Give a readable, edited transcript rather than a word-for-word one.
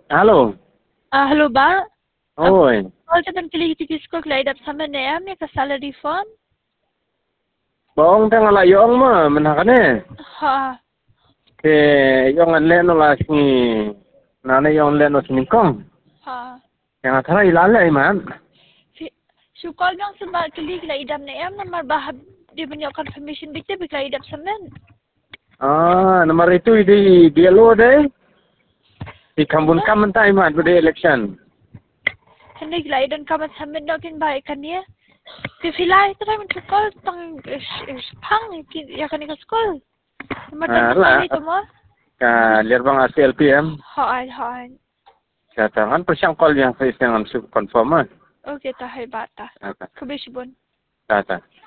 Halo. Halo ba? Oi. Call ka tan kili tikis ko klaidap sama na am ka salary form? Bong tang ala yong ma menakane. Ha. Ke yong an le no la sini. Nana yong le no sini kong. Ha. Yang athara ilala man. So call bang sa kili klaidap na am na marbahab di ba niyo confirmation bitte bi klaidap sa men? Nomor itu di dialo deh. Di kambun kaman tay man bude election. Hindi glaidan ka man sa men no kin ba kaniya? Ti filay tara man call tang pang ya kani ka school. Matanda La. ito mo? Ka lirbang ACLPM. Haan. Kata kan persiang call yang saya dengan confirm. Okay, tahay bata. Kata. Kabisibon. Kata.